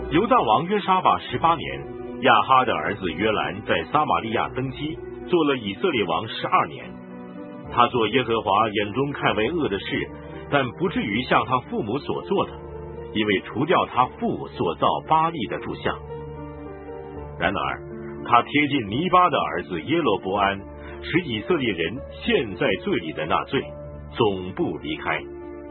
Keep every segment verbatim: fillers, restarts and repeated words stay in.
犹大王约沙法十八年，亚哈的儿子约兰在撒玛利亚登基，做了以色列王十二年。他做耶和华眼中看为恶的事，但不至于像他父母所做的，因为除掉他父所造巴力的柱像。然而他贴近尼巴的儿子耶罗伯安，使以色列人陷在罪里的那罪总不离开。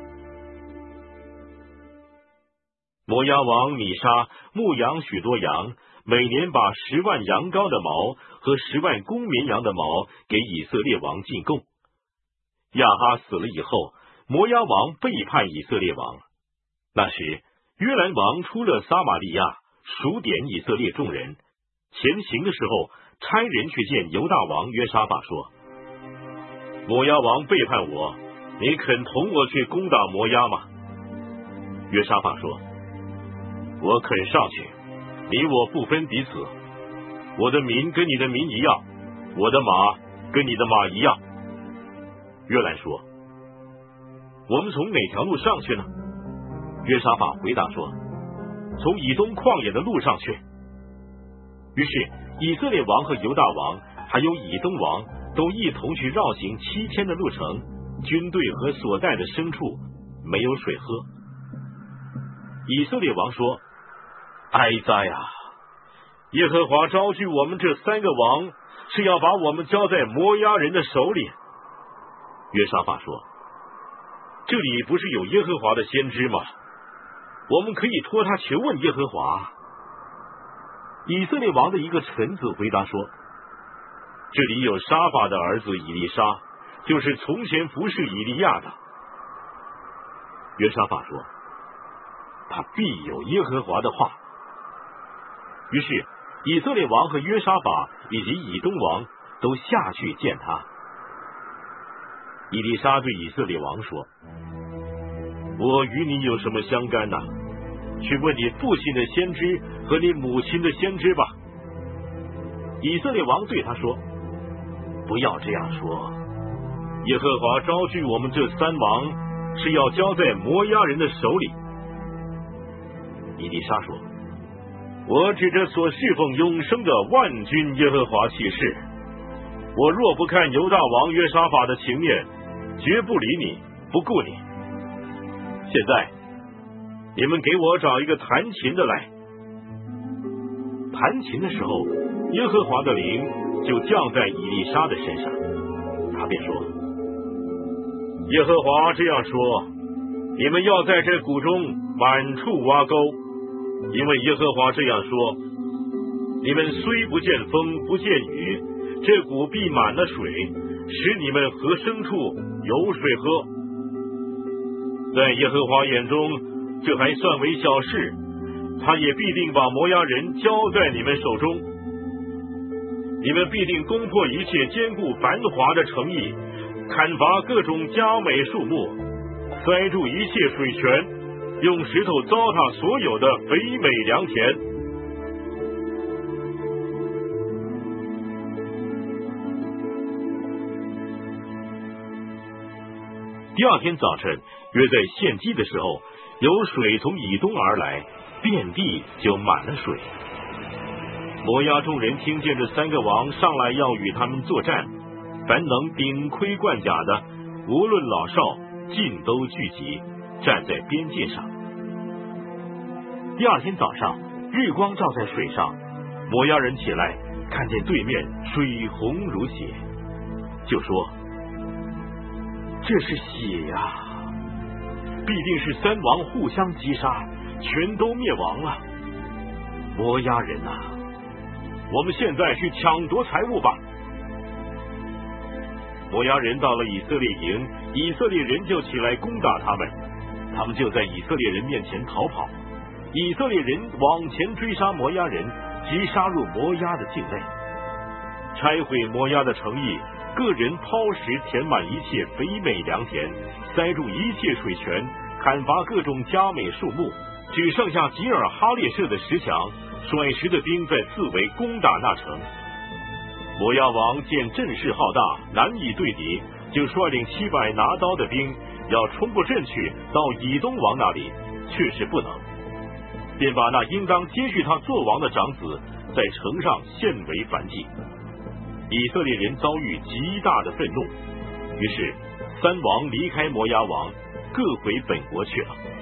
摩押王米沙牧养许多羊，每年把十万羊羔的毛和十万公绵羊的毛给以色列王进贡。亚哈死了以后，摩押王背叛以色列王。那时约兰王出了撒玛利亚，数点以色列众人，前行的时候差人去见犹大王约沙法说：摩押王背叛我，你肯同我去攻打摩押吗？约沙法说：我肯上去，你我不分彼此，我的民跟你的民一样，我的马跟你的马一样。约兰说：我们从哪条路上去呢？约沙法回答说：从以东旷野的路上去。于是以色列王和犹大王还有以东王都一同去绕行七天的路程，军队和所带的牲畜没有水喝。以色列王说：哀哉啊！耶和华招聚我们这三个王，是要把我们交在摩押人的手里。约沙法说：这里不是有耶和华的先知吗？我们可以托他求问耶和华。以色列王的一个臣子回答说：这里有沙法的儿子以利沙，就是从前服侍以利亚的。约沙法说：他必有耶和华的话。于是以色列王和约沙法以及以东王都下去见他。以利沙对以色列王说：我与你有什么相干呢？去问你父亲的先知和你母亲的先知吧。以色列王对他说：不要这样说，耶和华招聚我们这三王，是要交在摩押人的手里。以利沙说：我指着所侍奉永生的万军耶和华起誓，我若不看犹大王约沙法的情面，绝不理你，不顾你。现在你们给我找一个弹琴的来。弹琴的时候，耶和华的灵就降在以利沙的身上，他便说：耶和华这样说，你们要在这谷中满处挖沟，因为耶和华这样说，你们虽不见风不见雨，这谷必满了水，使你们和牲畜有水喝。在耶和华眼中，这还算为小事，他也必定把摩押人交在你们手中。你们必定攻破一切坚固繁华的城邑，砍伐各种佳美树木，塞住一切水泉，用石头糟蹋所有的肥美良田。第二天早晨，约在献祭的时候，有水从以东而来，遍地就满了水。摩押众人听见这三个王上来要与他们作战，凡能顶盔贯甲的，无论老少，尽都聚集，站在边界上。第二天早上，日光照在水上，摩押人起来，看见对面水红如血，就说：这是血呀、啊！必定是三王互相击杀，全都灭亡了。摩押人啊，我们现在去抢夺财物吧。摩押人到了以色列营，以色列人就起来攻打他们，他们就在以色列人面前逃跑。以色列人往前追杀摩押人，即杀入摩押的境内，拆毁摩押的城邑，个人抛石填满一切肥美良田，塞住一切水泉，砍伐各种佳美树木，只剩下吉尔哈列设的石墙，甩石的兵在四围攻打那城。摩押王见阵势浩大，难以对敌，就率领七百拿刀的兵，要冲过阵去到以东王那里，却是不能。 便把那应当接续他做王的长子在城上献为燔祭。以色列人遭遇极大的愤怒，于是三王离开摩押王，各回本国去了。